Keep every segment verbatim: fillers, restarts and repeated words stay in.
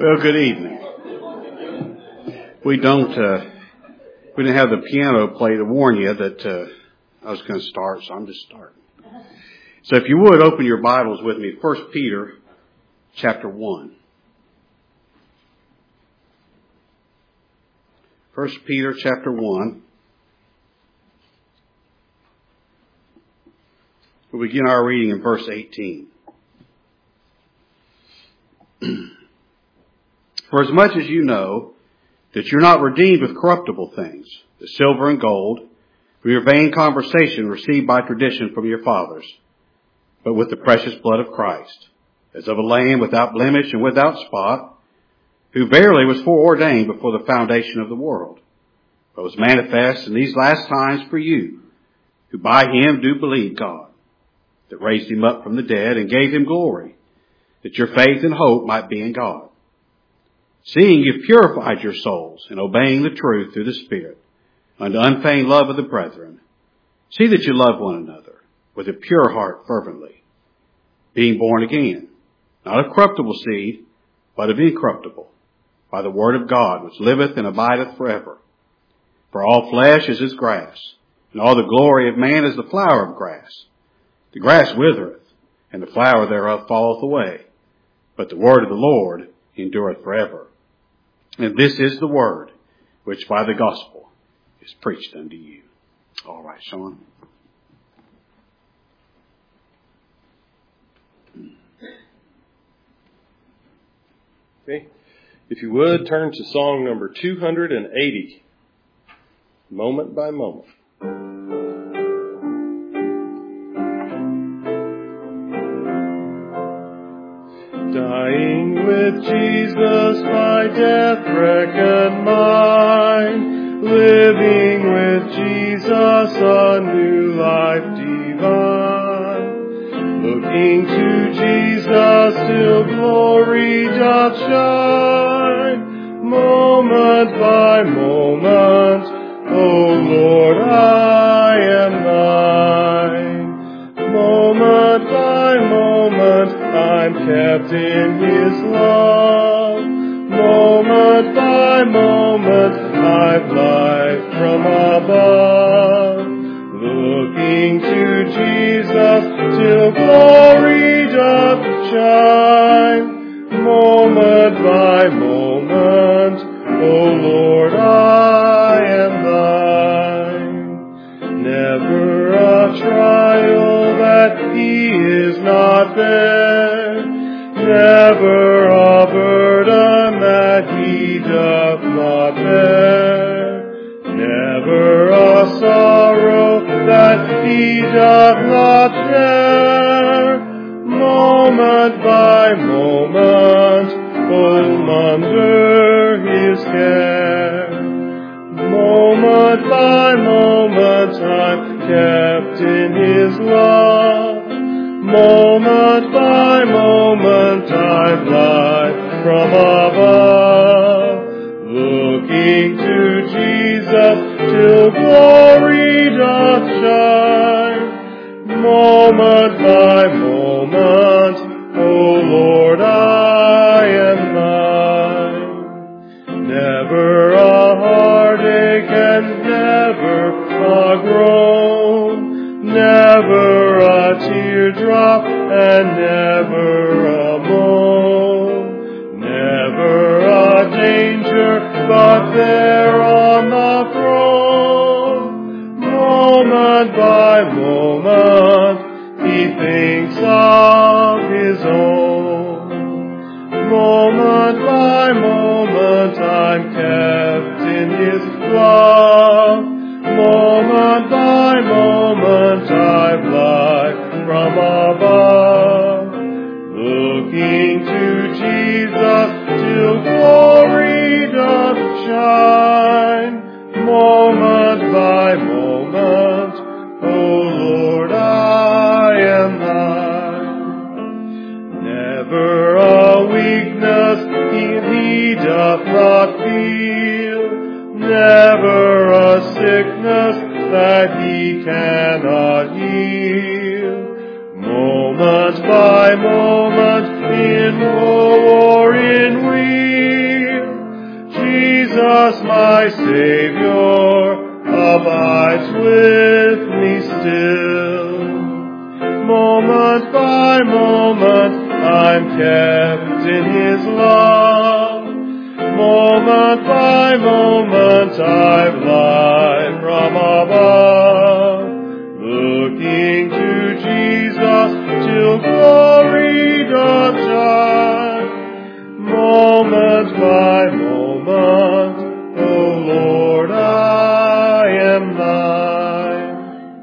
Well, good evening. We don't, uh, we didn't have the piano play to warn you that, uh, I was going to start, so I'm just starting. So if you would, open your Bibles with me, First Peter chapter one. First Peter chapter one. We'll begin our reading in verse eighteen. For as much as you know that you're not redeemed with corruptible things, the silver and gold, from your vain conversation received by tradition from your fathers, but with the precious blood of Christ, as of a lamb without blemish and without spot, who verily was foreordained before the foundation of the world, but was manifest in these last times for you, who by him do believe God, that raised him up from the dead and gave him glory, that your faith and hope might be in God. Seeing you've purified your souls in obeying the truth through the Spirit, unto unfeigned love of the brethren, see that you love one another with a pure heart fervently, being born again, not of corruptible seed, but of incorruptible, by the word of God, which liveth and abideth forever. For all flesh is as grass, and all the glory of man is the flower of grass. The grass withereth, and the flower thereof falleth away, but the word of the Lord endureth forever. And this is the word which by the gospel is preached unto you. All right, Sean. Okay. If you would, turn to song number two hundred eighty, Moment by Moment. Dying with Jesus, my death reckoned mine. Living with Jesus, a new life divine. Looking to Jesus, till glory doth shine. Moment by moment, O Lord, I am thine. Moment by moment, I'm kept in his love. Moment by moment, I've life from above. Looking to Jesus till glory doth shine. Moment by moment, O Lord, I am thine. Never a trial that he is not there. Never a burden that he doth not bear. Never a sorrow that he doth not share. Moment by moment, home under his care. Moment by moment, I'm kept in his love. Moment by moment, I've life from above. Looking to Jesus till glory doth shine. Moment by moment, O Lord, I am thine. Never a heartache and never a groan. Never a teardrop and never a moan. Never a danger but there on the throne. Moment by moment, he thinks of his own. Moment by moment, I'm kept in his love. Moment by moment, I've life from above. Looking to Jesus till glory doth shine. Moment by moment, O Lord, I am thine. Never a weakness he, he doth not feel. Never my Savior abides with me still. Moment by moment I'm kept in His love. Moment by moment I've life from above. Looking to Jesus till glory doth shine. Moment by moment, O Lord, I am thine.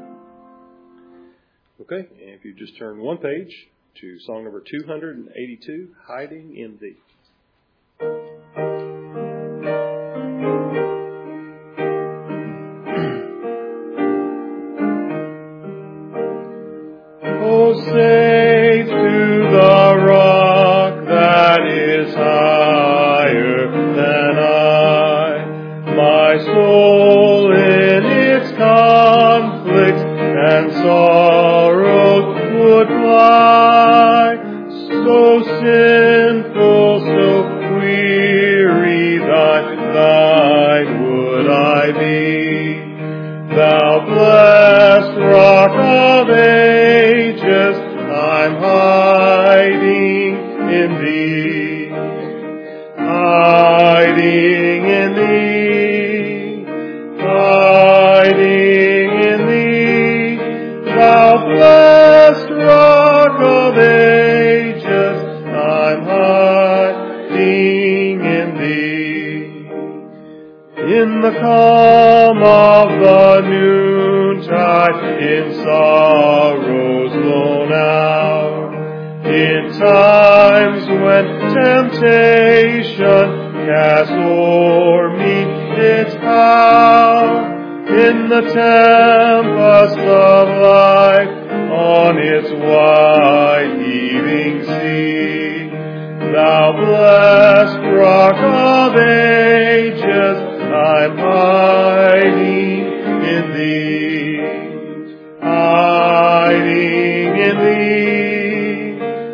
Okay, and if you just turn one page to song number two hundred eighty-two, Hiding in Thee. Oh, say to the rock that is higher than I, my soul in its conflicts and sorrows would fly. So sinful, so weary, thine, thine would I be. Thou blessed rock of ages, I'm hiding in thee. Hiding in thee. Hiding in thee. Thou blessed rock of ages, I'm hiding in thee. In the calm of the noontide, in sorrow's lone hour, in times when temptation casts o'er me its power, in the tempest of life, on its wide heaving sea, thou blessed rock of ages, I'm hiding in thee. Hiding in thee.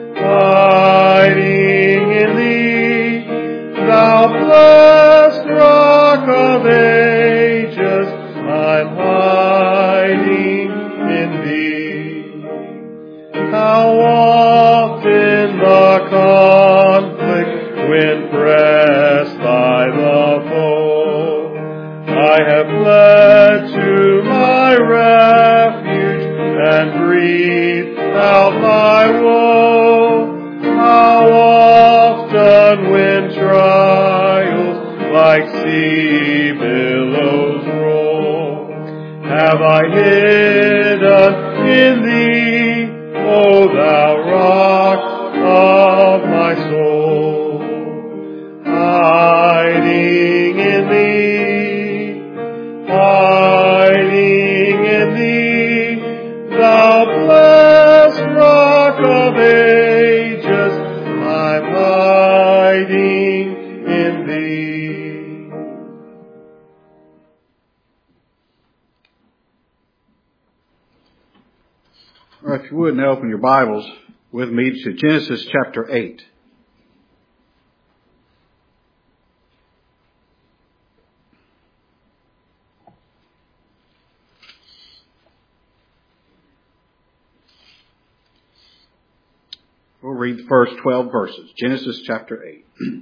Hiding in thee. Thou blessed rock of ages, I'm hiding in thee. How often the conflict when pressed by the foe, I have fled to my refuge and breathed out my woe. How often when trials like sea billows roll, have I hidden in thee, O thou rock of my soul. Hiding in thee, hiding in thee, thou blessed rock of ages, I'm hiding in thee. All right, if you would now open your Bibles with me to Genesis chapter eight. We'll read the first twelve verses. Genesis chapter eight.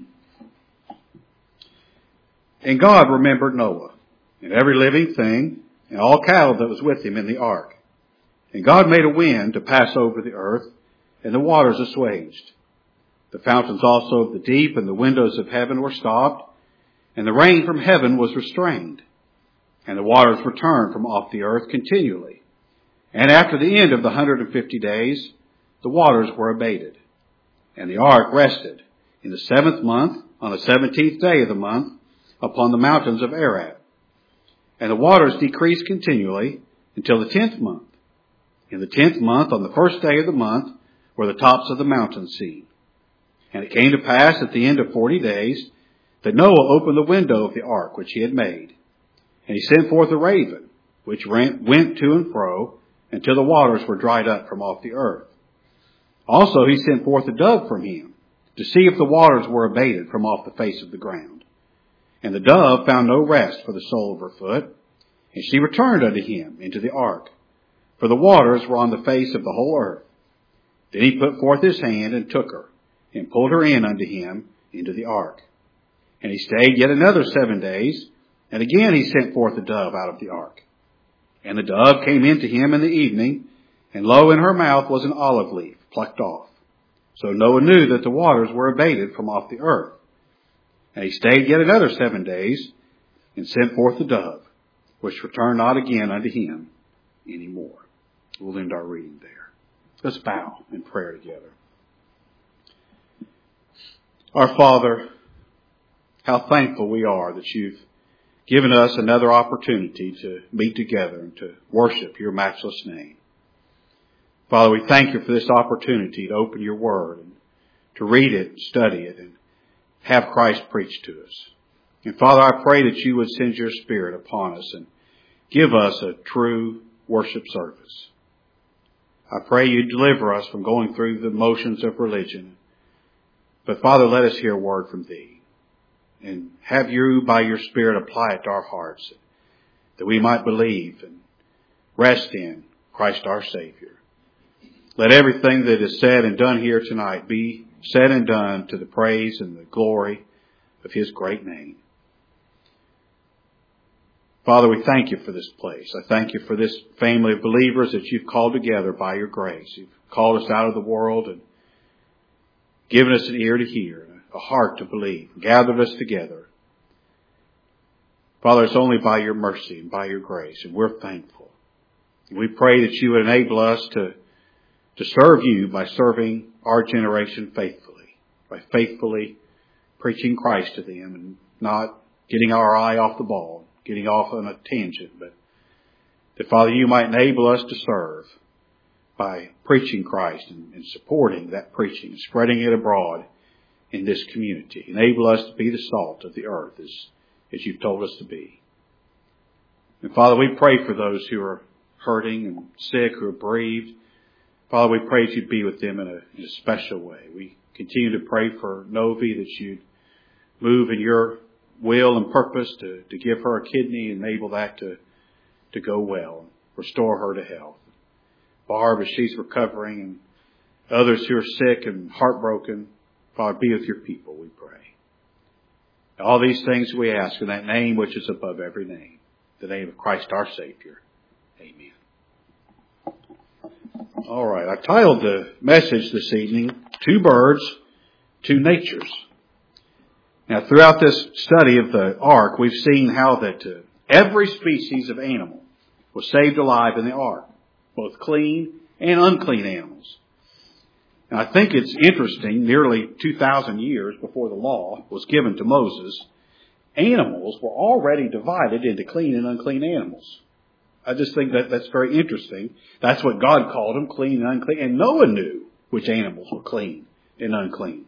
And God remembered Noah, and every living thing, and all cattle that was with him in the ark. And God made a wind to pass over the earth, and the waters assuaged. The fountains also of the deep and the windows of heaven were stopped, and the rain from heaven was restrained. And the waters returned from off the earth continually. And after the end of the hundred and fifty days, the waters were abated. And the ark rested in the seventh month, on the seventeenth day of the month, upon the mountains of Ararat. And the waters decreased continually until the tenth month. In the tenth month, on the first day of the month, were the tops of the mountains seen. And it came to pass at the end of forty days that Noah opened the window of the ark which he had made. And he sent forth a raven, which went to and fro until the waters were dried up from off the earth. Also he sent forth a dove from him, to see if the waters were abated from off the face of the ground. And the dove found no rest for the sole of her foot, and she returned unto him into the ark, for the waters were on the face of the whole earth. Then he put forth his hand and took her, and pulled her in unto him into the ark. And he stayed yet another seven days, and again he sent forth the dove out of the ark. And the dove came in to him in the evening, and lo, in her mouth was an olive leaf plucked off. So Noah knew that the waters were abated from off the earth. And he stayed yet another seven days, and sent forth the dove, which returned not again unto him any more. We'll end our reading there. Let's bow in prayer together. Our Father, how thankful we are that you've given us another opportunity to meet together and to worship your matchless name. Father, we thank you for this opportunity to open your word and to read it, study it, and have Christ preach to us. And Father, I pray that you would send your Spirit upon us and give us a true worship service. I pray you deliver us from going through the motions of religion. But Father, let us hear a word from thee. And have you, by your Spirit, apply it to our hearts, that we might believe and rest in Christ our Savior. Let everything that is said and done here tonight be said and done to the praise and the glory of his great name. Father, we thank you for this place. I thank you for this family of believers that you've called together by your grace. You've called us out of the world and given us an ear to hear, a heart to believe, gathered us together. Father, it's only by your mercy and by your grace, and we're thankful. We pray that you would enable us to, to serve you by serving our generation faithfully, by faithfully preaching Christ to them and not getting our eye off the ball, getting off on a tangent, but that, Father, you might enable us to serve by preaching Christ and, and supporting that preaching, spreading it abroad in this community. Enable us to be the salt of the earth as, as you've told us to be. And Father, we pray for those who are hurting and sick, who are bereaved. Father, we pray that you'd be with them in a, in a special way. We continue to pray for Novi, that you'd move in your will and purpose to, to give her a kidney and enable that to, to go well, restore her to health. Barb, as she's recovering, and others who are sick and heartbroken, Father, be with your people, we pray. All these things we ask in that name which is above every name, the name of Christ our Savior. Amen. All right, I titled the message this evening, Two Birds, Two Natures. Now, throughout this study of the ark, we've seen how that uh, every species of animal was saved alive in the ark, both clean and unclean animals. And I think it's interesting, nearly two thousand years before the law was given to Moses, animals were already divided into clean and unclean animals. I just think that that's very interesting. That's what God called them, clean and unclean. And Noah knew which animals were clean and unclean.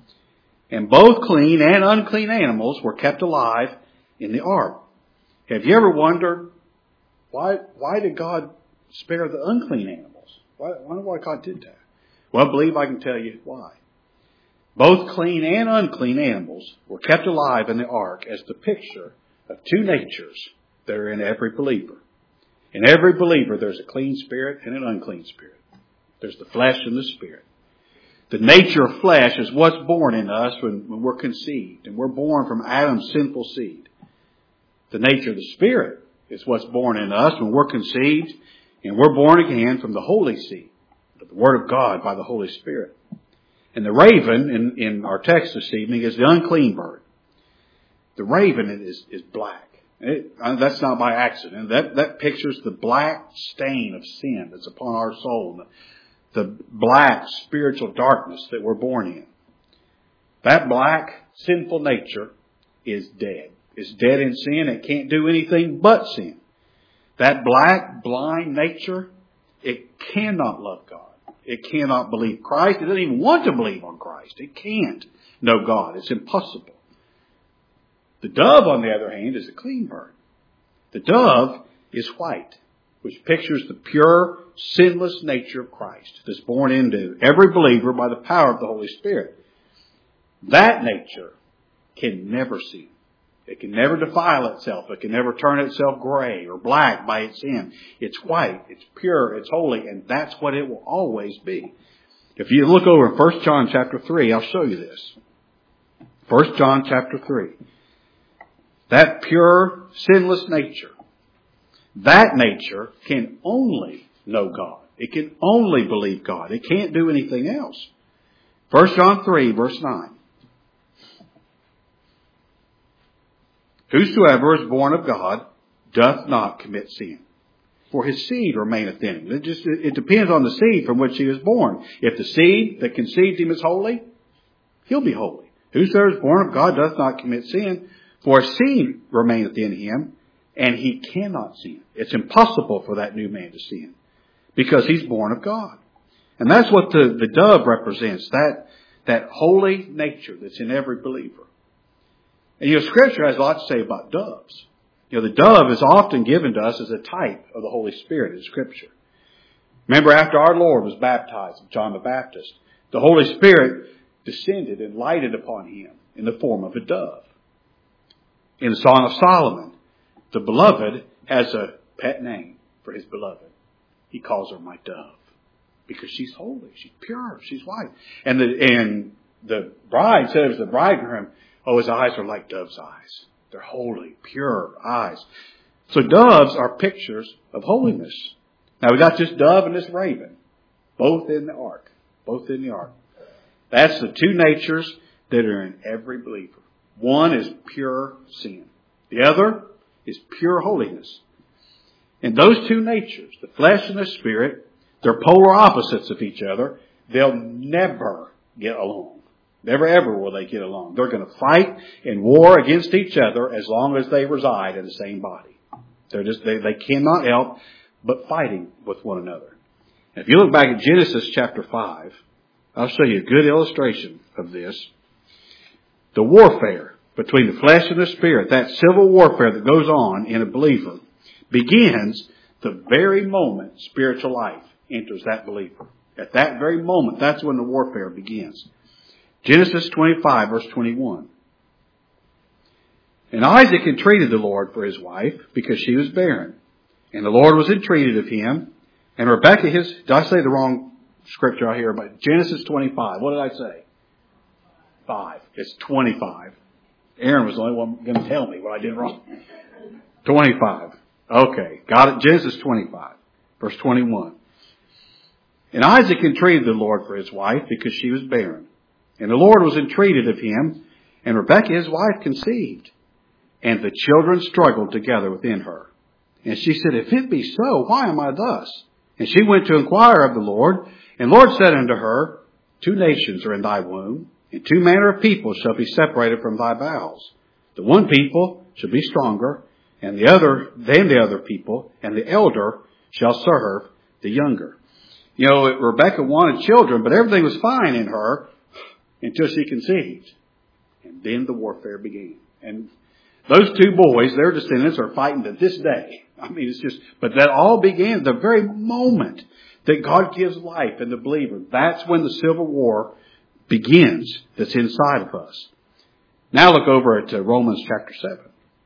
And both clean and unclean animals were kept alive in the ark. Have you ever wondered why why did God spare the unclean animals? Why, I wonder why God did that. Well, I believe I can tell you why. Both clean and unclean animals were kept alive in the ark as the picture of two natures that are in every believer. In every believer, there's a clean spirit and an unclean spirit. There's the flesh and the spirit. The nature of flesh is what's born in us when, when we're conceived, and we're born from Adam's sinful seed. The nature of the spirit is what's born in us when we're conceived, and we're born again from the holy seed, the Word of God by the Holy Spirit. And the raven in, in our text this evening is the unclean bird. The raven is, is black. It, that's not by accident. That, that pictures the black stain of sin that's upon our soul, the, the black spiritual darkness that we're born in. That black sinful nature is dead. It's dead in sin. It can't do anything but sin. That black, blind nature, it cannot love God. It cannot believe Christ. It doesn't even want to believe on Christ. It can't know God. It's impossible. The dove, on the other hand, is a clean bird. The dove is white, which pictures the pure, sinless nature of Christ that's born into every believer by the power of the Holy Spirit. That nature can never sin. It can never defile itself. It can never turn itself gray or black by its sin. It's white. It's pure. It's holy. And that's what it will always be. If you look over in First John chapter three, I'll show you this. First John chapter three. That pure, sinless nature, that nature can only know God. It can only believe God. It can't do anything else. First John three, verse nine. Whosoever is born of God doth not commit sin, for his seed remaineth in him. It just, it depends on the seed from which he was born. If the seed that conceived him is holy, he'll be holy. Whosoever is born of God doth not commit sin, for his seed remaineth in him, and he cannot sin. It's impossible for that new man to sin, because he's born of God. And that's what the, the dove represents, that, that holy nature that's in every believer. And you know, Scripture has a lot to say about doves. You know, the dove is often given to us as a type of the Holy Spirit in Scripture. Remember, after our Lord was baptized, John the Baptist, the Holy Spirit descended and lighted upon him in the form of a dove. In the Song of Solomon, the beloved has a pet name for his beloved. He calls her my dove, because she's holy, she's pure, she's white. And the and the bride says to the bridegroom, oh, his eyes are like dove's eyes. They're holy, pure eyes. So doves are pictures of holiness. Now we got this dove and this raven, both in the ark, both in the ark. That's the two natures that are in every believer. One is pure sin. The other is pure holiness. And those two natures, the flesh and the spirit, they're polar opposites of each other. They'll never get along. Never ever will they get along. They're going to fight and war against each other as long as they reside in the same body. They're just, they, they cannot help but fighting with one another. And if you look back at Genesis chapter five, I'll show you a good illustration of this. The warfare between the flesh and the spirit, that civil warfare that goes on in a believer, begins the very moment spiritual life enters that believer. At that very moment, that's when the warfare begins. Genesis twenty-five, verse twenty-one. And Isaac entreated the Lord for his wife, because she was barren. And the Lord was entreated of him. And Rebekah, his, did I say the wrong scripture out here? But Genesis twenty-five. What did I say? Five. It's twenty-five. Aaron was the only one going to tell me what I did wrong. twenty-five. Okay. Got it. Genesis twenty-five, verse twenty-one. And Isaac entreated the Lord for his wife, because she was barren. And the Lord was entreated of him, and Rebekah his wife conceived. And the children struggled together within her. And she said, if it be so, why am I thus? And she went to inquire of the Lord. And the Lord said unto her, two nations are in thy womb, and two manner of people shall be separated from thy bowels. The one people shall be stronger, and the other than the other people, and the elder shall serve the younger. You know, Rebekah wanted children, but everything was fine in her until she conceived. And then the warfare began. And those two boys, their descendants, are fighting to this day. I mean, it's just, but that all began the very moment that God gives life in the believer. That's when the civil war begins that's inside of us. Now look over at Romans chapter seven.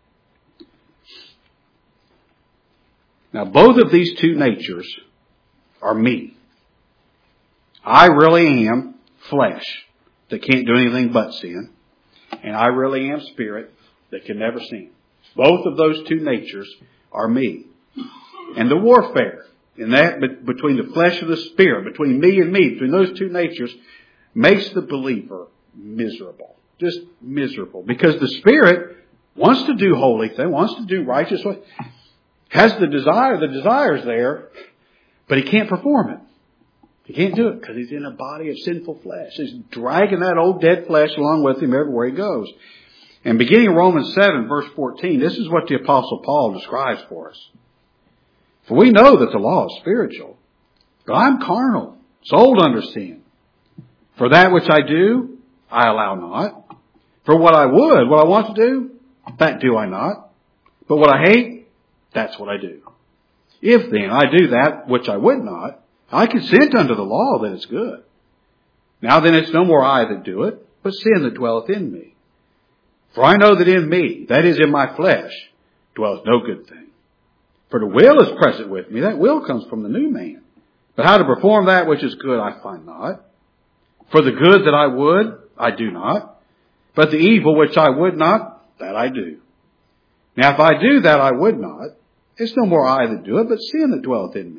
Now both of these two natures are me. I really am flesh that can't do anything but sin. And I really am spirit that can never sin. Both of those two natures are me. And the warfare in that between the flesh and the spirit, between me and me, between those two natures, makes the believer miserable. Just miserable. Because the spirit wants to do holy things, wants to do righteous, has the desire, the desire's there, but he can't perform it. He can't do it because he's in a body of sinful flesh. He's dragging that old dead flesh along with him everywhere he goes. And beginning in Romans seven, verse fourteen, this is what the Apostle Paul describes for us. For we know that the law is spiritual, but I'm carnal, sold under sin. For that which I do, I allow not. For what I would, what I want to do, that do I not. But what I hate, that's what I do. If then I do that which I would not, I consent unto the law that is good. Now then it's no more I that do it, but sin that dwelleth in me. For I know that in me, that is in my flesh, dwells no good thing. For the will is present with me. That will comes from the new man. But how to perform that which is good I find not. For the good that I would, I do not. But the evil which I would not, that I do. Now if I do that I would not, it's no more I that do it, but sin that dwelleth in me.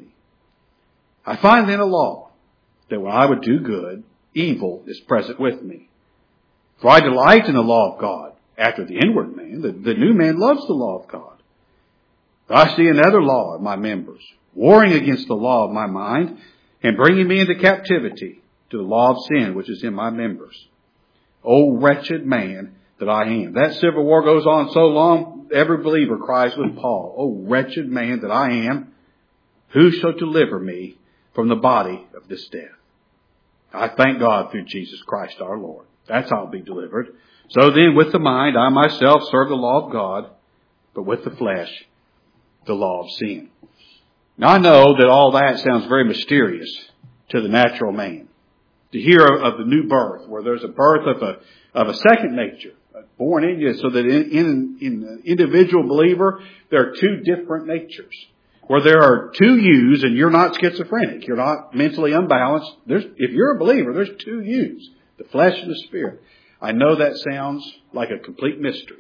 I find then a law, that when I would do good, evil is present with me. For I delight in the law of God, after the inward man. The, the new man loves the law of God. But I see another law of my members, warring against the law of my mind, and bringing me into captivity to the law of sin which is in my members. O wretched man that I am. That civil war goes on so long, every believer cries with Paul, O wretched man that I am, who shall deliver me from the body of this death? I thank God through Jesus Christ our Lord. That's how I'll be delivered. So then with the mind, I myself serve the law of God, but with the flesh, the law of sin. Now I know that all that sounds very mysterious to the natural man. To hear of the new birth, where there's a birth of a of a second nature born in you, so that in, in, in an individual believer, there are two different natures. Where there are two yous, and you're not schizophrenic, you're not mentally unbalanced. There's, if you're a believer, there's two yous, the flesh and the spirit. I know that sounds like a complete mystery.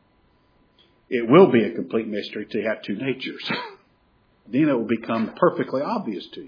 It will be a complete mystery to have two natures. Then it will become perfectly obvious to you.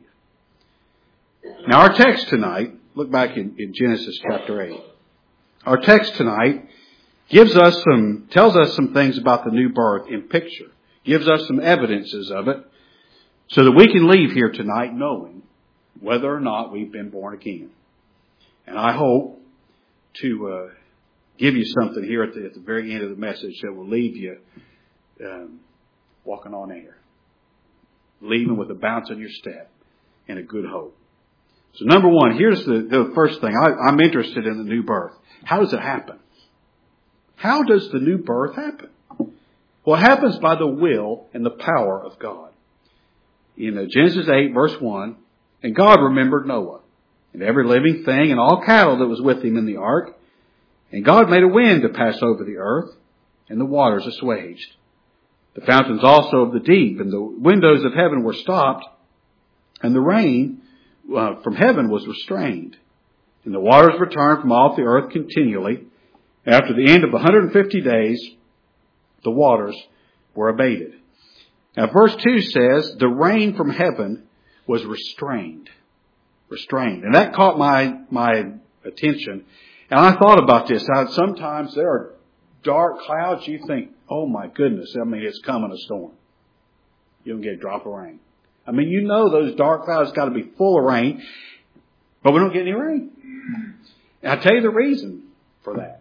Now our text tonight, look back in, in Genesis chapter eight. Our text tonight gives us some, tells us some things about the new birth in picture. Gives us some evidences of it so that we can leave here tonight knowing whether or not we've been born again. And I hope to uh, give you something here at the, at the very end of the message that will leave you um, walking on air. Leaving with a bounce in your step and a good hope. So number one, here's the, the first thing. I, I'm interested in the new birth. How does it happen? How does the new birth happen? Well, it happens by the will and the power of God. In uh, Genesis eight, verse one, and God remembered Noah, and every living thing, and all cattle that was with him in the ark. And God made a wind to pass over the earth, and the waters assuaged. The fountains also of the deep, and the windows of heaven were stopped, and the rain uh, from heaven was restrained. And the waters returned from off the earth continually. After the end of one hundred fifty days, the waters were abated. Now verse two says, the rain from heaven was restrained. Restrained. And that caught my, my attention. And I thought about this. How sometimes there are dark clouds. You think, oh my goodness, I mean, it's coming a storm. You don't get a drop of rain. I mean, you know those dark clouds got to be full of rain, but we don't get any rain. And I'll tell you the reason for that.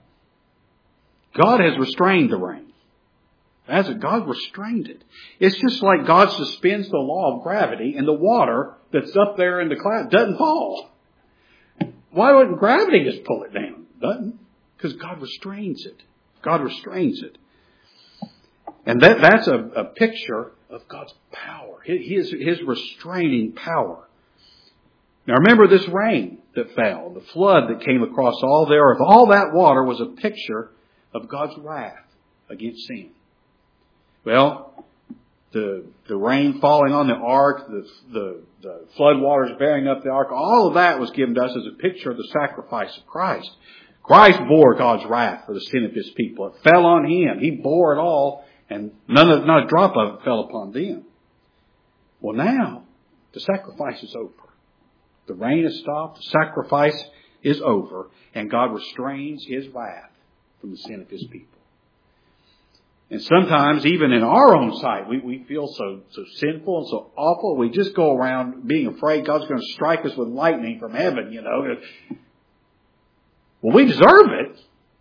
God has restrained the rain. That's it. God restrained it. It's just like God suspends the law of gravity, and the water that's up there in the cloud doesn't fall. Why wouldn't gravity just pull it down? It doesn't. Because God restrains it. God restrains it. And that, that's a, a picture of God's power. His, his restraining power. Now remember this rain that fell, the flood that came across all the earth. All that water was a picture of God's wrath against sin. Well, the the rain falling on the ark, the, the, the flood waters bearing up the ark, all of that was given to us as a picture of the sacrifice of Christ. Christ bore God's wrath for the sin of His people. It fell on Him. He bore it all, and none of, not a drop of it fell upon them. Well, now, the sacrifice is over. The rain is stopped. The sacrifice is over, and God restrains His wrath from the sin of His people. And sometimes, even in our own sight, we, we feel so, so sinful and so awful. We just go around being afraid God's going to strike us with lightning from heaven, you know. Well, we deserve it.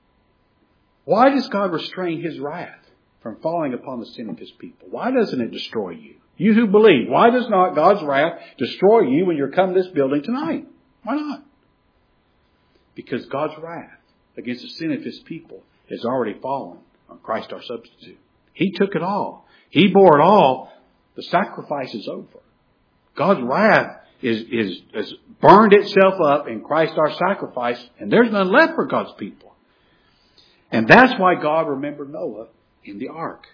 Why does God restrain His wrath from falling upon the sin of His people? Why doesn't it destroy you? You who believe, why does not God's wrath destroy you when you're coming to this building tonight? Why not? Because God's wrath against the sin of His people has already fallen on Christ our substitute. He took it all. He bore it all. The sacrifice is over. God's wrath is, is, is burned itself up in Christ our sacrifice, and there's none left for God's people. And that's why God remembered Noah in the ark.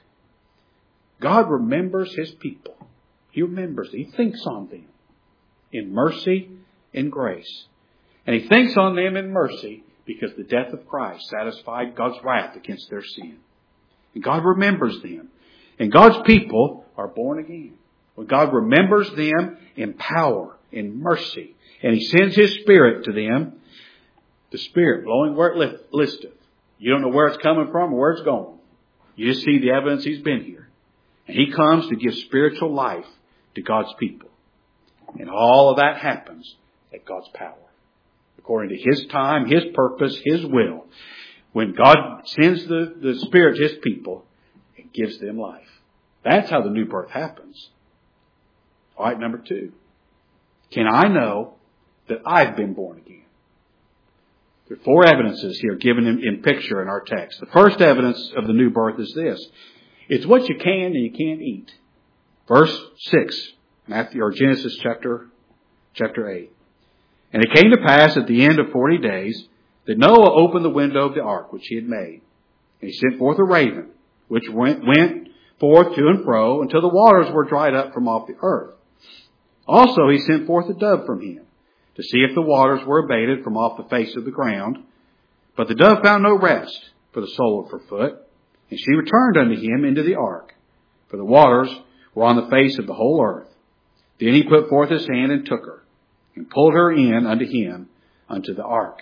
God remembers His people. He remembers them. He thinks on them in mercy and grace. And He thinks on them in mercy because the death of Christ satisfied God's wrath against their sin. And God remembers them. And God's people are born again. When God remembers them in power, in mercy, and He sends His Spirit to them, the Spirit blowing where it listeth. You don't know where it's coming from or where it's going. You just see the evidence He's been here. And He comes to give spiritual life to God's people. And all of that happens at God's power. According to His time, His purpose, His will. When God sends the, the Spirit to His people, it gives them life. That's how the new birth happens. All right, number two. Can I know that I've been born again? There are four evidences here given in, in picture in our text. The first evidence of the new birth is this. It's what you can and you can't eat. Verse six, Matthew or Genesis chapter, chapter eight. And it came to pass at the end of forty days that Noah opened the window of the ark which he had made. And he sent forth a raven, which went, went forth to and fro until the waters were dried up from off the earth. Also he sent forth a dove from him, to see if the waters were abated from off the face of the ground. But the dove found no rest for the sole of her foot, and she returned unto him into the ark, for the waters were on the face of the whole earth. Then he put forth his hand and took her, and pulled her in unto him unto the ark.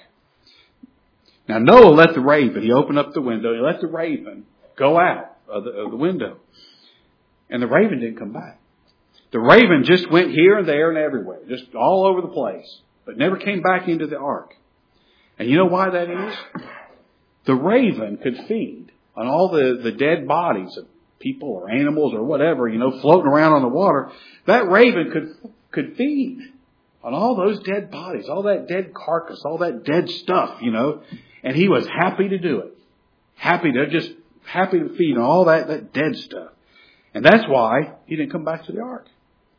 Now Noah let the raven, he opened up the window, he let the raven go out of the, of the window. And the raven didn't come back. The raven just went here and there and everywhere, just all over the place, but never came back into the ark. And you know why that is? The raven could feed on all the, the dead bodies of people or animals or whatever, you know, floating around on the water. That raven could, could feed on all those dead bodies, all that dead carcass, all that dead stuff, you know, and he was happy to do it. Happy to, just happy to feed on all that, that dead stuff. And that's why he didn't come back to the ark.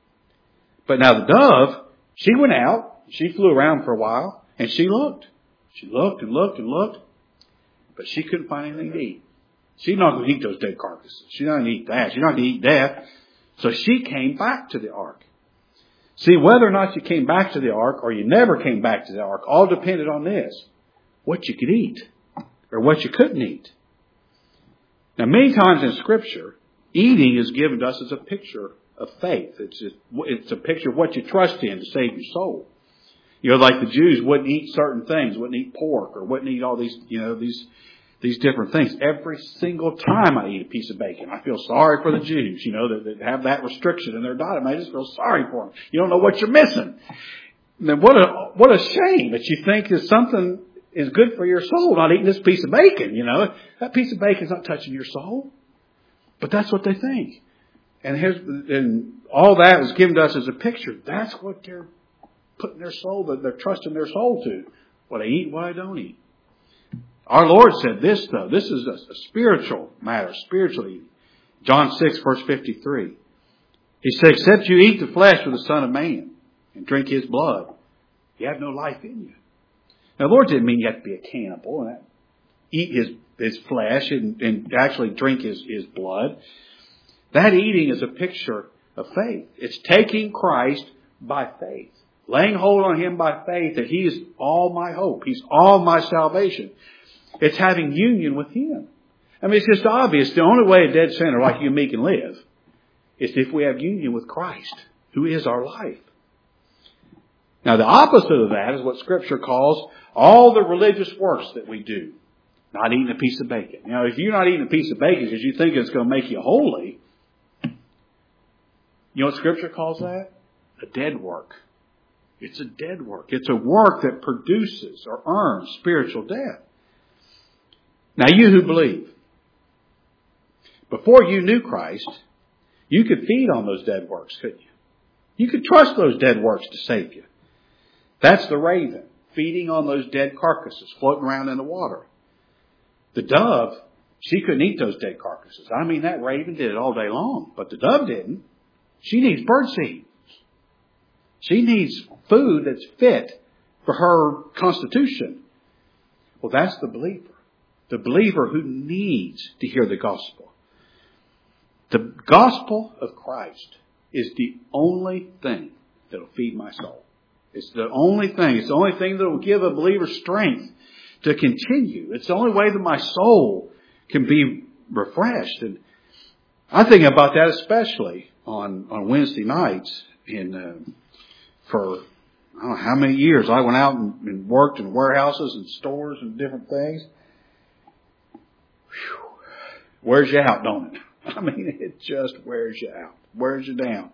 But now the dove, she went out, she flew around for a while, and she looked. She looked and looked and looked, but she couldn't find anything to eat. She's not going to eat those dead carcasses. She's not going to eat that. She's not going to eat death. So she came back to the ark. See, whether or not you came back to the ark or you never came back to the ark, all depended on this. What you could eat or what you couldn't eat. Now, many times in Scripture, eating is given to us as a picture of faith. It's just, it's a picture of what you trust in to save your soul. You know, like the Jews wouldn't eat certain things, wouldn't eat pork or wouldn't eat all these, you know, these, these different things. Every single time I eat a piece of bacon, I feel sorry for the Jews, you know, that, that have that restriction in their diet. I just feel sorry for them. You don't know what you're missing. And then what a, what a shame that you think that something is good for your soul, not eating this piece of bacon, you know. That piece of bacon's not touching your soul. But that's what they think. And here's, and all that was given to us as a picture. That's what they're putting their soul, that they're trusting their soul to. What I eat, what I don't eat. Our Lord said this, though. This is a, a spiritual matter, spiritually. John six, verse fifty-three. He said, except you eat the flesh of the Son of Man and drink His blood, you have no life in you. Now, the Lord didn't mean you have to be a cannibal and eat His, his flesh and, and actually drink His, His blood. That eating is a picture of faith. It's taking Christ by faith. Laying hold on Him by faith that He is all my hope. He's all my salvation. It's having union with Him. I mean, it's just obvious. The only way a dead sinner like you and me can live is if we have union with Christ, who is our life. Now, the opposite of that is what Scripture calls all the religious works that we do. Not eating a piece of bacon. Now, if you're not eating a piece of bacon because you think it's going to make you holy, you know what Scripture calls that? A dead work. It's a dead work. It's a work that produces or earns spiritual death. Now, you who believe, before you knew Christ, you could feed on those dead works, couldn't you? You could trust those dead works to save you. That's the raven, feeding on those dead carcasses floating around in the water. The dove, she couldn't eat those dead carcasses. I mean, that raven did it all day long, but the dove didn't. She needs birdseed. She needs food that's fit for her constitution. Well, that's the believer. The believer who needs to hear the gospel. The gospel of Christ is the only thing that will feed my soul. It's the only thing. It's the only thing that will give a believer strength to continue. It's the only way that my soul can be refreshed. And I think about that especially on, on Wednesday nights. In uh, for I don't know how many years I went out and, and worked in warehouses and stores and different things. Whew. Wears you out, don't it? I mean, it just wears you out. Wears you down.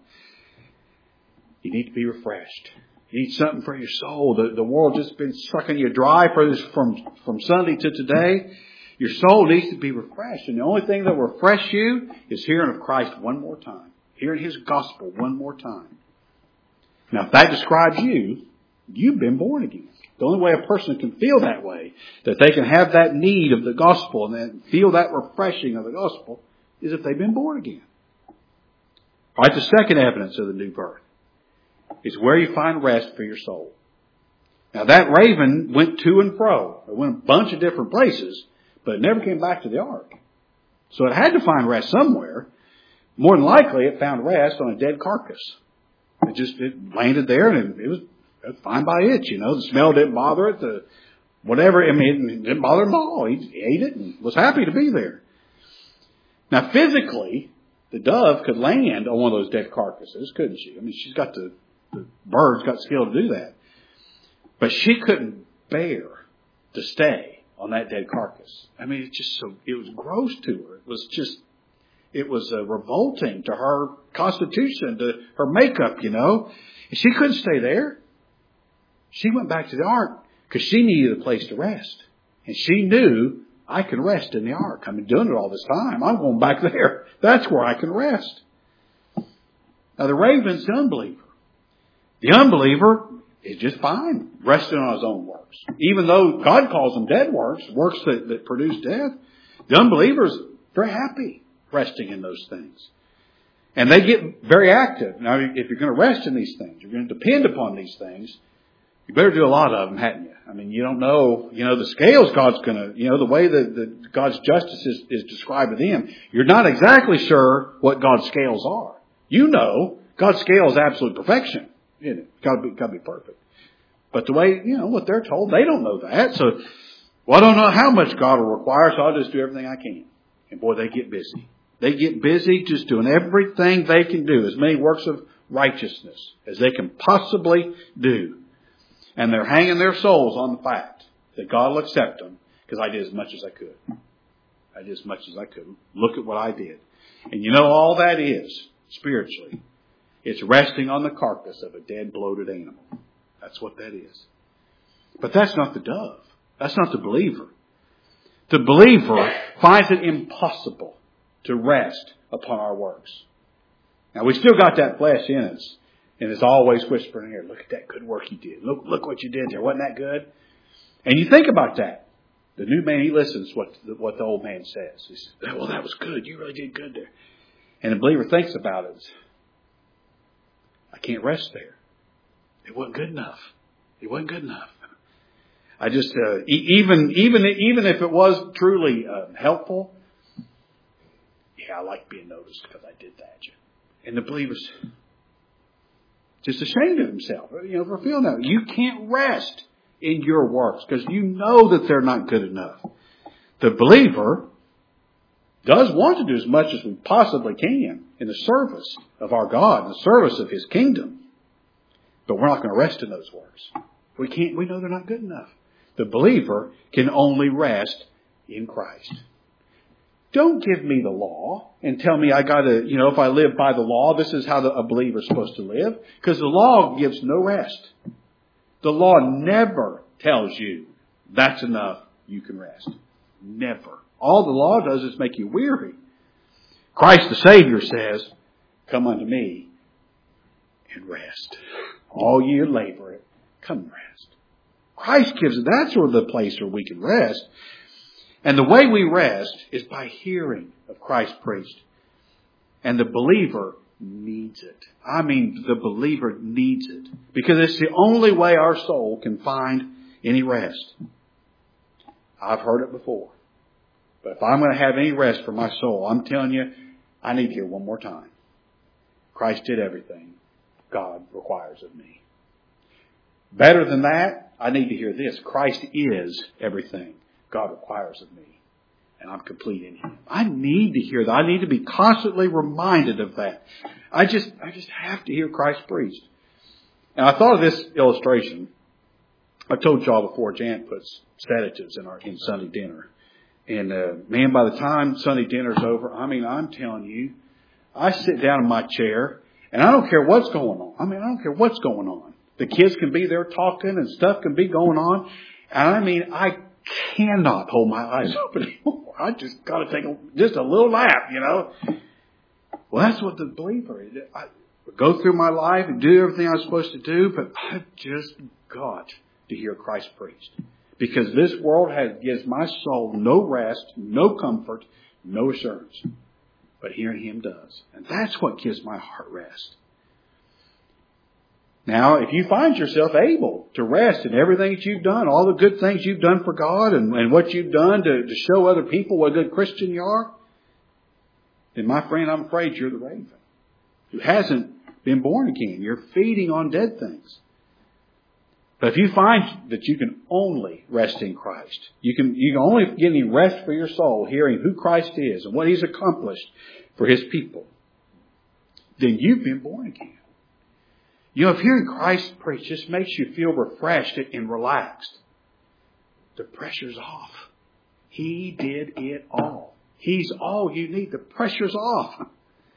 You need to be refreshed. You need something for your soul. The, the world just been sucking you dry for this, from, from Sunday to today. Your soul needs to be refreshed. And the only thing that will refresh you is hearing of Christ one more time. Hearing His gospel one more time. Now, if that describes you, you've been born again. The only way a person can feel that way, that they can have that need of the gospel and then feel that refreshing of the gospel, is if they've been born again. All right, the second evidence of the new birth is where you find rest for your soul. Now, that raven went to and fro. It went a bunch of different places, but it never came back to the ark. So it had to find rest somewhere. More than likely, it found rest on a dead carcass. It just it landed there, and it was fine by it. You know, the smell didn't bother it. The whatever, I mean, it didn't bother him at all. He ate it and was happy to be there. Now, physically, the dove could land on one of those dead carcasses, couldn't she? I mean, she's got the, the bird's got skill to do that. But she couldn't bear to stay on that dead carcass. I mean, it's just so, it was gross to her. It was just, it was uh, revolting to her constitution, to her makeup, you know. And she couldn't stay there. She went back to the ark because she needed a place to rest. And she knew, I can rest in the ark. I've been doing it all this time. I'm going back there. That's where I can rest. Now, the raven's the unbeliever. The unbeliever is just fine resting on his own works. Even though God calls them dead works, works that, that produce death, the unbelievers, they're happy resting in those things. And they get very active. Now, if you're going to rest in these things, you're going to depend upon these things, you better do a lot of them, hadn't you? I mean, you don't know, you know, the scales God's going to, you know, the way that the, God's justice is, is described with Him, you're not exactly sure what God's scales are. You know, God's scale is absolute perfection. Isn't it? Got to be, got to be perfect. But the way, you know, what they're told, they don't know that. So, well, I don't know how much God will require, so I'll just do everything I can. And boy, they get busy. They get busy just doing everything they can do, as many works of righteousness as they can possibly do. And they're hanging their souls on the fact that God will accept them because I did as much as I could. I did as much as I could. Look at what I did. And you know all that is, spiritually, it's resting on the carcass of a dead, bloated animal. That's what that is. But that's not the dove. That's not the believer. The believer finds it impossible to rest upon our works. Now, we still got that flesh in us. And it's always whispering here, look at that good work you did. Look, look what you did there. Wasn't that good? And you think about that. The new man, he listens to what, what the old man says. He says, well, that was good. You really did good there. And the believer thinks about it. I can't rest there. It wasn't good enough. It wasn't good enough. I just, uh, even, even, even if it was truly uh, helpful, yeah, I like being noticed because I did that. And the believer's just ashamed of himself, you know, for feeling that. You can't rest in your works because you know that they're not good enough. The believer does want to do as much as we possibly can in the service of our God, in the service of His kingdom. But we're not going to rest in those works. We can't, we know they're not good enough. The believer can only rest in Christ. Don't give me the law and tell me I got to, you know, if I live by the law, this is how the, a believer is supposed to live. Because the law gives no rest. The law never tells you that's enough, you can rest. Never. All the law does is make you weary. Christ the Savior says, come unto me and rest. All ye who labor, come and rest. Christ gives it. That's where the place where we can rest. And the way we rest is by hearing of Christ preached. And the believer needs it. I mean, the believer needs it. Because it's the only way our soul can find any rest. I've heard it before. But if I'm going to have any rest for my soul, I'm telling you, I need to hear one more time. Christ did everything God requires of me. Better than that, I need to hear this. Christ is everything God requires of me. And I'm complete in Him. I need to hear that. I need to be constantly reminded of that. I just, I just have to hear Christ preached. And I thought of this illustration. I told y'all before, Jan puts sedatives in our, in Sunday dinner. And, uh, man, by the time Sunday dinner's over, I mean, I'm telling you, I sit down in my chair and I don't care what's going on. I mean, I don't care what's going on. The kids can be there talking and stuff can be going on. And I mean, I cannot hold my eyes open anymore. I just got to take a, just a little nap, you know. Well, that's what the believer is. I go through my life and do everything I'm supposed to do, but I've just got to hear Christ preached. Because this world has gives my soul no rest, no comfort, no assurance. But hearing Him does. And that's what gives my heart rest. Now, if you find yourself able to rest in everything that you've done, all the good things you've done for God and, and what you've done to, to show other people what a good Christian you are, then my friend, I'm afraid you're the raven who hasn't been born again. You're feeding on dead things. But if you find that you can only rest in Christ, you can, you can only get any rest for your soul hearing who Christ is and what He's accomplished for His people, then you've been born again. You know, if hearing Christ preach just makes you feel refreshed and relaxed, the pressure's off. He did it all. He's all you need. The pressure's off.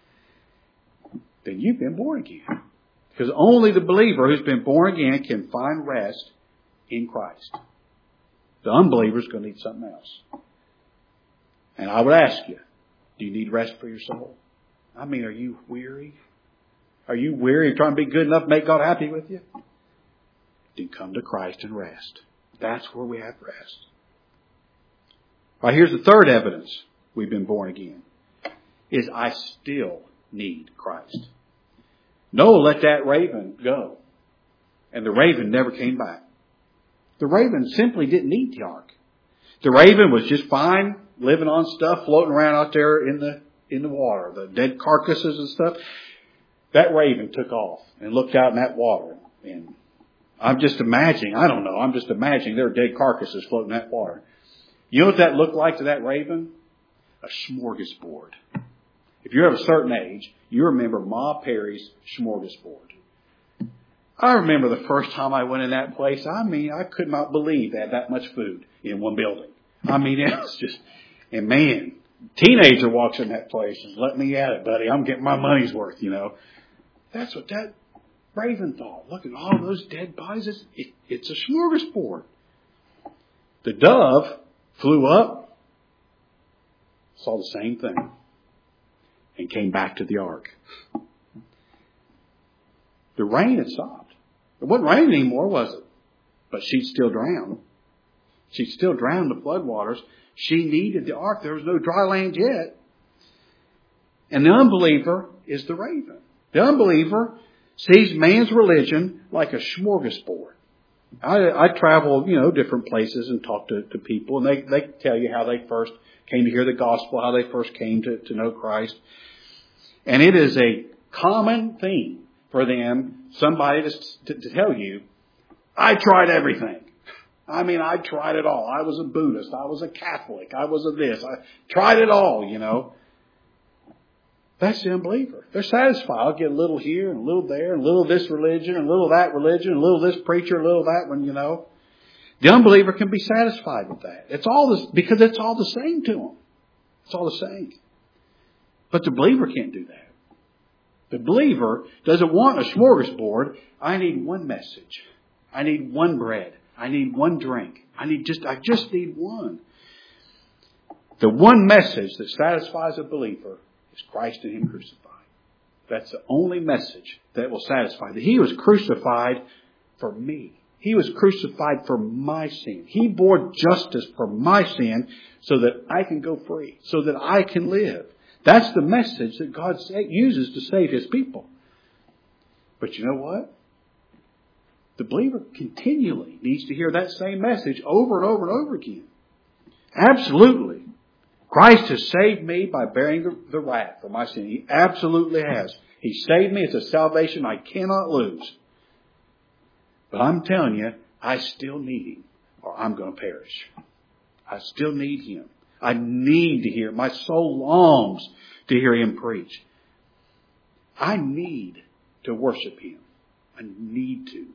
Then you've been born again. Because only the believer who's been born again can find rest in Christ. The unbeliever's going to need something else. And I would ask you, do you need rest for your soul? I mean, are you weary? Are you weary of trying to be good enough to make God happy with you? Then come to Christ and rest. That's where we have rest. All right, here's the third evidence we've been born again. Is I still need Christ. Noah let that raven go. And the raven never came back. The raven simply didn't need the ark. The raven was just fine living on stuff floating around out there in the in the water. The dead carcasses and stuff. That raven took off and looked out in that water. And I'm just imagining, I don't know, I'm just imagining there are dead carcasses floating in that water. You know what that looked like to that raven? A smorgasbord. If you're of a certain age, you remember Ma Perry's smorgasbord. I remember the first time I went in that place, I mean, I could not believe they had that much food in one building. I mean, it was just, and man, teenager walks in that place and let me at it, buddy. I'm getting my money's worth, you know. That's what that raven thought. Look at all those dead bodies. It's, it, it's a smorgasbord. The dove flew up, saw the same thing, and came back to the ark. The rain had stopped. It wasn't raining anymore, was it? But she'd still drown. She'd still drown the floodwaters. She needed the ark. There was no dry land yet. And the unbeliever is the raven. The unbeliever sees man's religion like a smorgasbord. I, I travel, you know, different places and talk to, to people, and they, they tell you how they first came to hear the gospel, how they first came to, to know Christ. And it is a common theme for them, somebody to, to, to tell you, I tried everything. I mean, I tried it all. I was a Buddhist. I was a Catholic. I was a this. I tried it all, you know. That's the unbeliever. They're satisfied. I'll get a little here and a little there and a little this religion and a little that religion and a little this preacher, a little that one, you know. The unbeliever can be satisfied with that. It's all this, because it's all the same to them. It's all the same. But the believer can't do that. The believer doesn't want a smorgasbord. I need one message. I need one bread. I need one drink. I need just, I just need one. The one message that satisfies a believer is Christ and Him crucified. That's the only message that will satisfy. That He was crucified for me. He was crucified for my sin. He bore justice for my sin so that I can go free, so that I can live. That's the message that God uses to save His people. But you know what? The believer continually needs to hear that same message over and over and over again. Absolutely. Christ has saved me by bearing the, the wrath for my sin. He absolutely has. He saved me. It's a salvation I cannot lose. But I'm telling you, I still need Him or I'm going to perish. I still need Him. I need to hear. My soul longs to hear Him preach. I need to worship Him. I need to.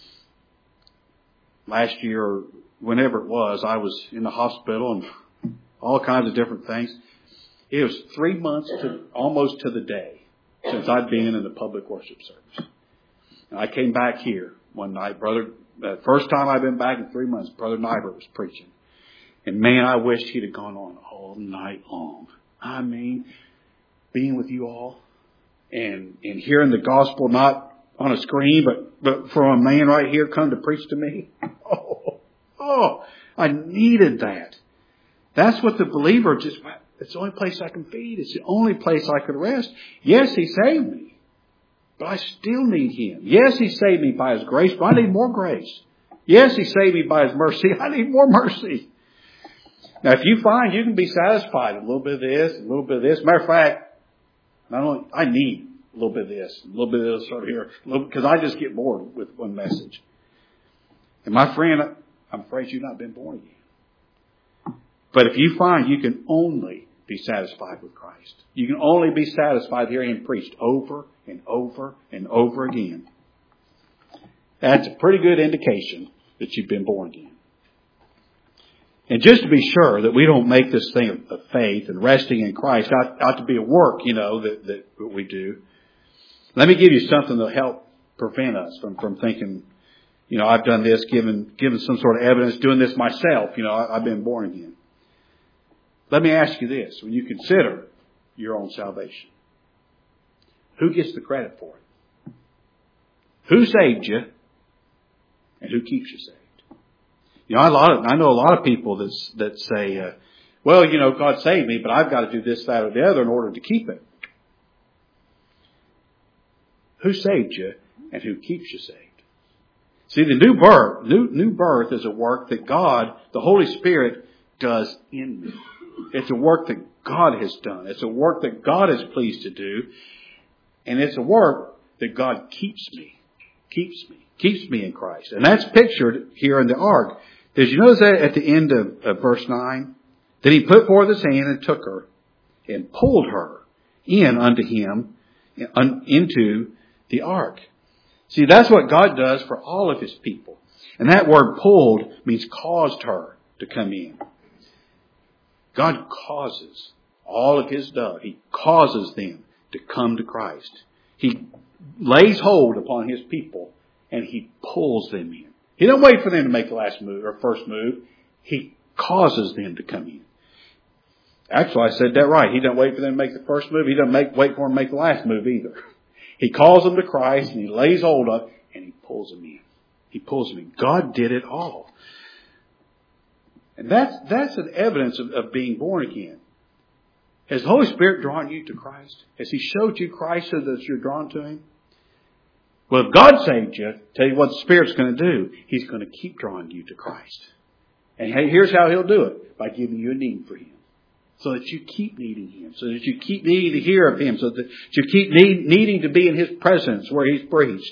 Last year, whenever it was, I was in the hospital and all kinds of different things. It was three months to almost to the day since I'd been in the public worship service. And I came back here one night, brother. The first time I've been back in three months, Brother Nybert was preaching. And man, I wished he'd have gone on all night long. I mean, being with you all and, and hearing the gospel, not on a screen, but, but from a man right here come to preach to me. Oh, oh, I needed that. That's what the believer just, it's the only place I can feed. It's the only place I could rest. Yes, He saved me, but I still need Him. Yes, He saved me by His grace, but I need more grace. Yes, He saved me by His mercy. I need more mercy. Now, if you find you can be satisfied with a little bit of this, a little bit of this. Matter of fact, not only I need a little bit of this, a little bit of this over here, because I just get bored with one message. And my friend, I'm afraid you've not been born again. But if you find you can only be satisfied with Christ, you can only be satisfied hearing Him preached over and over and over again, that's a pretty good indication that you've been born again. And just to be sure that we don't make this thing of, of faith and resting in Christ out, out to be a work, you know, that, that we do. Let me give you something that'll help prevent us from, from thinking, you know, I've done this, given, given some sort of evidence, doing this myself, you know, I, I've been born again. Let me ask you this. When you consider your own salvation, who gets the credit for it? Who saved you and who keeps you saved? You know, a lot of, I know a lot of people that's, that say, uh, well, you know, God saved me, but I've got to do this, that, or the other in order to keep it. Who saved you and who keeps you saved? See, the new birth, new, new birth is a work that God, the Holy Spirit, does in me. It's a work that God has done. It's a work that God is pleased to do. And it's a work that God keeps me, keeps me, keeps me in Christ. And that's pictured here in the ark. Did you notice that at the end of, of verse nine? Then He put forth His hand and took her and pulled her in unto Him in, into the ark. See, that's what God does for all of His people. And that word pulled means caused her to come in. God causes all of His dove. He causes them to come to Christ. He lays hold upon His people and He pulls them in. He doesn't wait for them to make the last move or first move. He causes them to come in. Actually, I said that right. He doesn't wait for them to make the first move. He doesn't make, wait for them to make the last move either. He calls them to Christ and He lays hold of and He pulls them in. He pulls them in. God did it all. And that's, that's an evidence of, of being born again. Has the Holy Spirit drawn you to Christ? Has He showed you Christ so that you're drawn to Him? Well, if God saved you, tell you what the Spirit's going to do. He's going to keep drawing you to Christ. And here's how He'll do it. By giving you a need for Him. So that you keep needing Him. So that you keep needing to hear of Him. So that you keep need, needing to be in His presence where He's preached.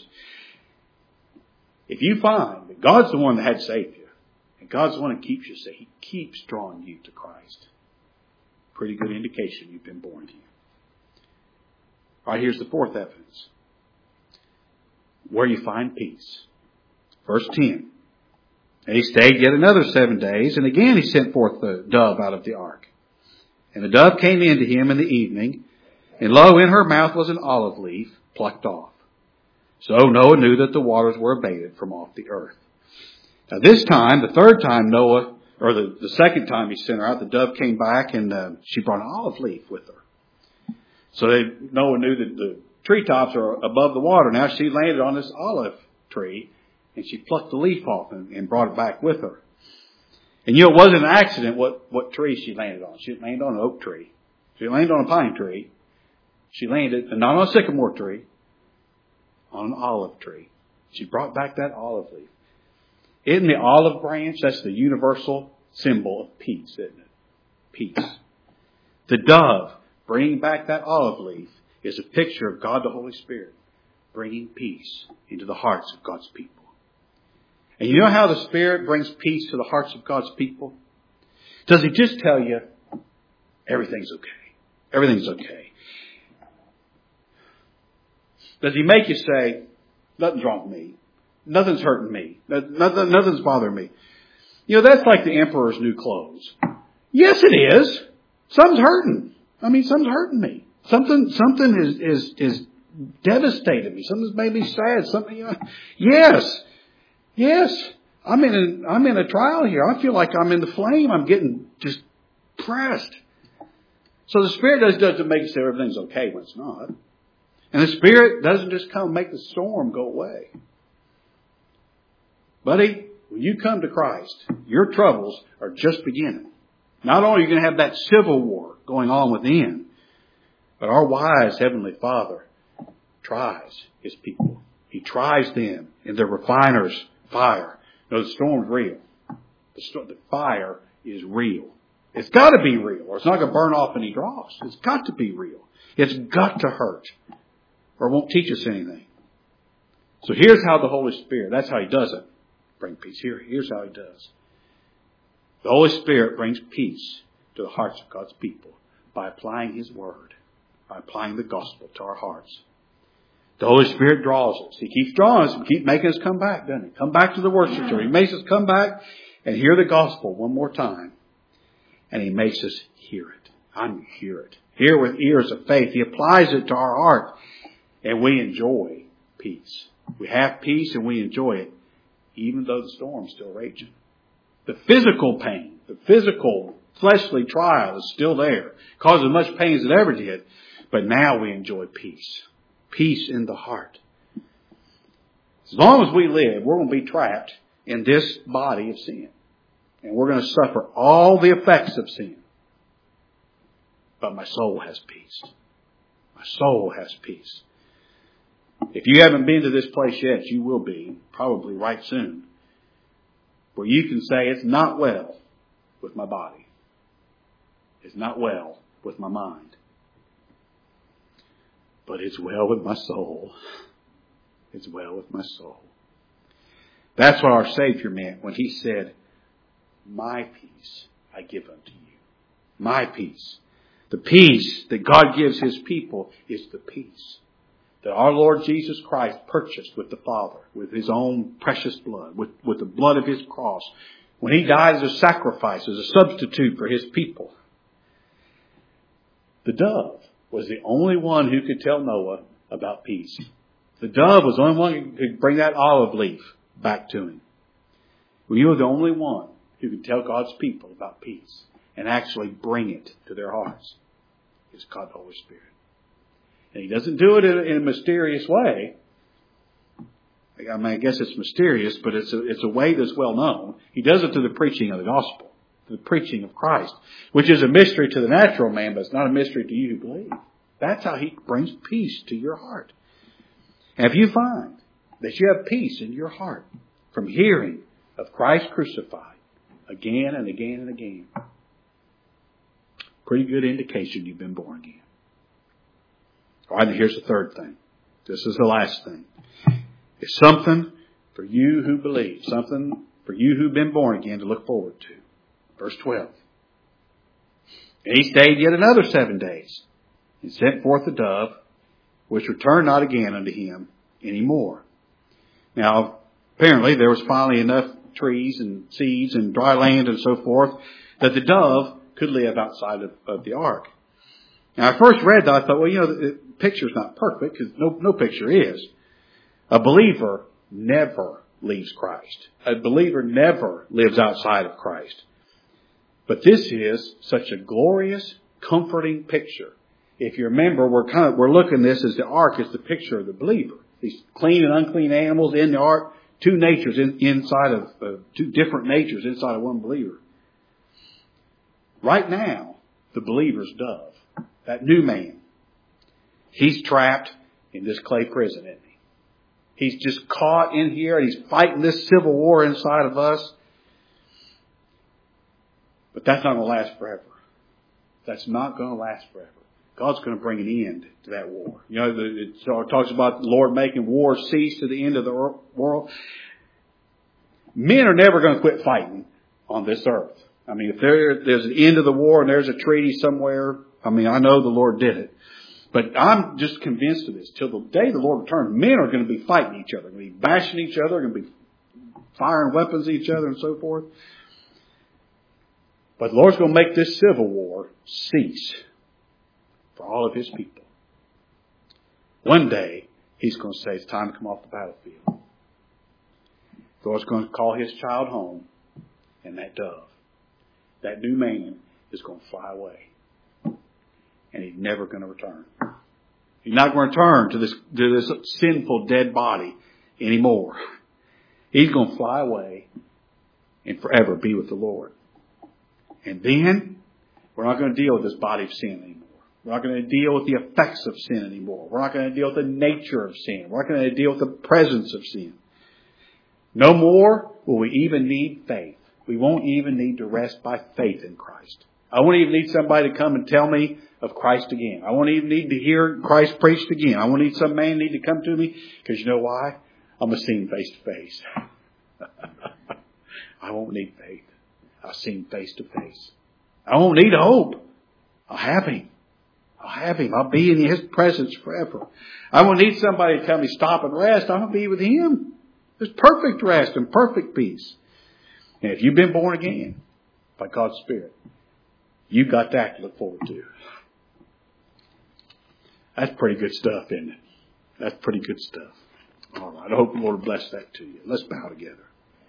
If you find that God's the one that had saved you, and God's the one that keeps you saved, He keeps drawing you to Christ. Pretty good indication you've been born again. All right, here's the fourth evidence. Where you find peace. Verse ten. And He stayed yet another seven days, and again He sent forth the dove out of the ark. And the dove came in to him in the evening, and lo, in her mouth was an olive leaf plucked off. So Noah knew that the waters were abated from off the earth. Now this time, the third time Noah, or the, the second time he sent her out, the dove came back and uh, she brought an olive leaf with her. So they, Noah knew that the treetops are above the water. Now she landed on this olive tree and she plucked the leaf off and, and brought it back with her. And you know, it wasn't an accident what, what tree she landed on. She landed on an oak tree. She landed on a pine tree. She landed, and not on a sycamore tree, on an olive tree. She brought back that olive leaf. Isn't the olive branch, that's the universal symbol of peace, isn't it? Peace. The dove bringing back that olive leaf is a picture of God the Holy Spirit bringing peace into the hearts of God's people. And you know how the Spirit brings peace to the hearts of God's people? Does He just tell you, everything's okay? Everything's okay. Does He make you say, nothing's wrong with me? Nothing's hurting me. Nothing, nothing's bothering me. You know, that's like the emperor's new clothes. Yes, it is. Something's hurting. I mean, something's hurting me. Something, something is, is, is devastated me. Something's made me sad. Something, you know, yes. Yes. I'm in a, I'm in a trial here. I feel like I'm in the flame. I'm getting just pressed. So the Spirit does, doesn't make it so everything's okay when it's not. And the Spirit doesn't just come and make the storm go away. Buddy, when you come to Christ, your troubles are just beginning. Not only are you going to have that civil war going on within, but our wise Heavenly Father tries His people. He tries them in the refiner's fire. No, the storm's real. The, storm, the fire is real. It's got to be real, or it's not going to burn off any dross. It's got to be real. It's got to hurt, or it won't teach us anything. So here's how the Holy Spirit, that's how He does it. Bring peace. Here, here's how He does. The Holy Spirit brings peace to the hearts of God's people by applying His Word, by applying the gospel to our hearts. The Holy Spirit draws us. He keeps drawing us and keeps making us come back, doesn't He? Come back to the worship church. He makes us come back and hear the gospel one more time. And He makes us hear it. I mean, hear it. Hear with ears of faith. He applies it to our heart. And we enjoy peace. We have peace and we enjoy it, even though the storm's still raging. The physical pain, the physical fleshly trial is still there. Causes as much pain as it ever did. But now we enjoy peace. Peace in the heart. As long as we live, we're going to be trapped in this body of sin. And we're going to suffer all the effects of sin. But my soul has peace. My soul has peace. If you haven't been to this place yet, you will be, probably right soon, where you can say, it's not well with my body. It's not well with my mind. But it's well with my soul. It's well with my soul. That's what our Savior meant when He said, my peace I give unto you. My peace. The peace that God gives His people is the peace that our Lord Jesus Christ purchased with the Father, with His own precious blood, with, with the blood of His cross. When He died as a sacrifice, as a substitute for His people. The dove was the only one who could tell Noah about peace. The dove was the only one who could bring that olive leaf back to him. Well, you were the only one who could tell God's people about peace and actually bring it to their hearts. It's God the Holy Spirit. And He doesn't do it in a, in a mysterious way. I mean, I guess it's mysterious, but it's a, it's a way that's well known. He does it through the preaching of the gospel, the preaching of Christ, which is a mystery to the natural man, but it's not a mystery to you who believe. That's how He brings peace to your heart. And if you find that you have peace in your heart from hearing of Christ crucified again and again and again, pretty good indication you've been born again. All right, and here's the third thing. This is the last thing. It's something for you who believe, something for you who've been born again to look forward to. Verse twelve. And He stayed yet another seven days and sent forth the dove, which returned not again unto him any more. Now, apparently there was finally enough trees and seeds and dry land and so forth that the dove could live outside of, of the ark. Now, I first read that, I thought, well, you know, the picture's not perfect because no, no picture is. A believer never leaves Christ. A believer never lives outside of Christ. But this is such a glorious, comforting picture. If you remember, we're kind of, we're looking at this as the ark is the picture of the believer. These clean and unclean animals in the ark, two natures in, inside of, uh, two different natures inside of one believer. Right now, the believer's dove, that new man, he's trapped in this clay prison, isn't he? He's just caught in here and he's fighting this civil war inside of us. But that's not going to last forever. that's not going to last forever. God's going to bring an end to that war. You know, it talks about the Lord making war cease to the end of the world. Men are never going to quit fighting on this earth. I mean, if there, there's an end of the war and there's a treaty somewhere, I mean, I know the Lord did it. But I'm just convinced of this. Till the day the Lord returns, men are going to be fighting each other. They're going to be bashing each other. They're going to be firing weapons at each other and so forth. But the Lord's going to make this civil war cease for all of His people. One day, He's going to say, it's time to come off the battlefield. The Lord's going to call His child home, and that dove, that new man, is going to fly away. And He's never going to return. He's not going to return to this, to this sinful dead body anymore. He's going to fly away and forever be with the Lord. And then, we're not going to deal with this body of sin anymore. We're not going to deal with the effects of sin anymore. We're not going to deal with the nature of sin. We're not going to deal with the presence of sin. No more will we even need faith. We won't even need to rest by faith in Christ. I won't even need somebody to come and tell me of Christ again. I won't even need to hear Christ preached again. I won't need some man need to come to me, because you know why? I'm going to see Him face to face. I won't need faith. I'll see Him face to face. I won't need hope. I'll have Him. I'll have Him. I'll be in His presence forever. I won't need somebody to tell me stop and rest. I'm going to be with Him. There's perfect rest and perfect peace. And if you've been born again by God's Spirit, you've got that to look forward to. That's pretty good stuff, isn't it? That's pretty good stuff. All right. I hope the Lord bless that to you. Let's bow together.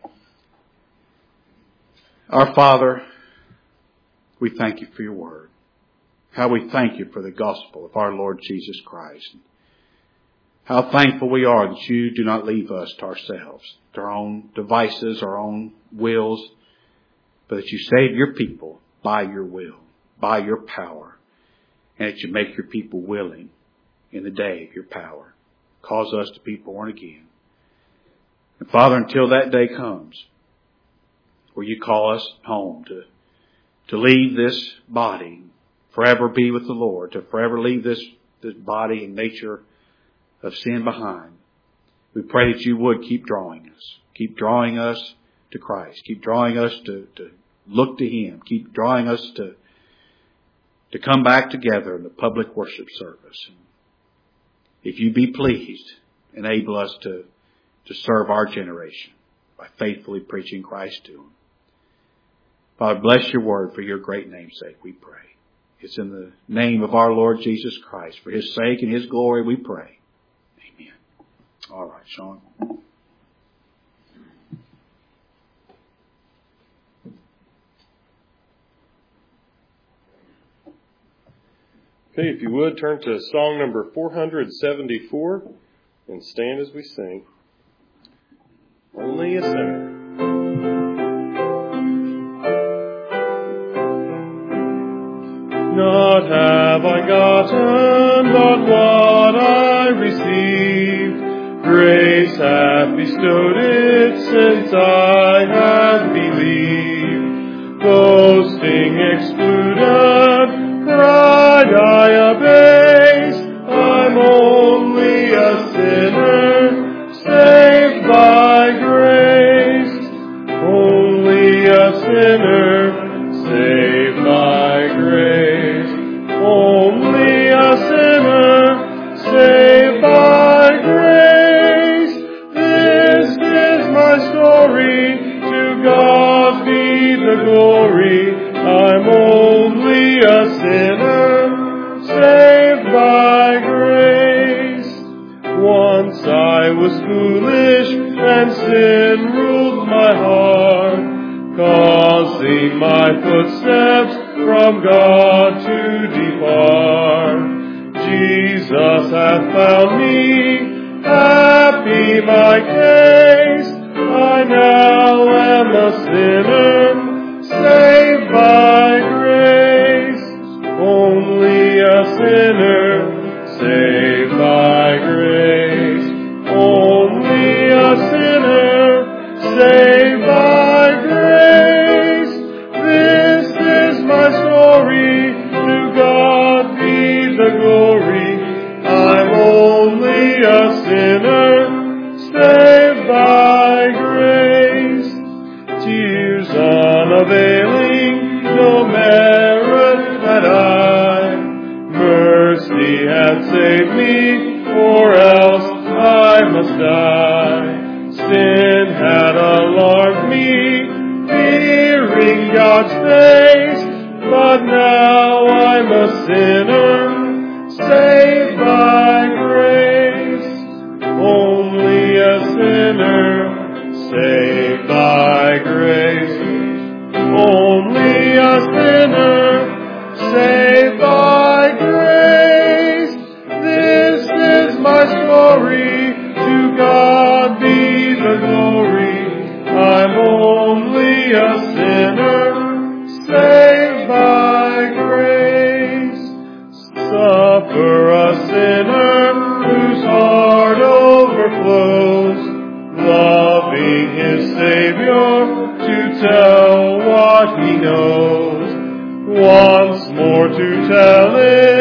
Our Father, we thank You for Your word. How we thank You for the gospel of our Lord Jesus Christ. How thankful we are that You do not leave us to ourselves, to our own devices, our own wills, but that You save Your people by Your will, by Your power, and that You make Your people willing in the day of Your power. Cause us to be born again. And Father, until that day comes, where You call us home to, to leave this body, forever be with the Lord, to forever leave this, this body and nature of sin behind. We pray that You would keep drawing us. Keep drawing us to Christ. Keep drawing us to, to look to Him. Keep drawing us to, to come back together in the public worship service. If You be pleased, enable us to, to serve our generation by faithfully preaching Christ to them. Father, bless Your word for Your great name's sake, we pray. It's in the name of our Lord Jesus Christ. For His sake and His glory we pray. Amen. All right, Sean. Okay, if you would, turn to song number four hundred seventy-four and stand as we sing. Only a Sinner. Not have I gotten, but what I received. Grace hath bestowed it since I have believed. Boasting excluded, pride I abase. I'm only a sinner, saved by grace. Only a sinner, saved by grace. Only a sinner, saved by grace. This is my story, to God be the glory. I'm only a sinner, saved by grace. Once I was foolish, and sin ruled my heart, causing my footsteps from God to depart. Jesus hath found me, happy my case. I now am a sinner, saved by grace. Only a sinner, saved by grace. Only a sinner, saved by grace. This is my story, to and save me, or else I must die. Sin had alarmed me, fearing God's face, but now I'm a sinner, saved by grace. Only a sinner, saved by grace. Only a sinner, saved by grace. This is my story, to God be the glory. I'm only a sinner, saved by grace. Suffer a sinner whose heart overflows, loving his Savior to tell what he knows. Once more to tell it,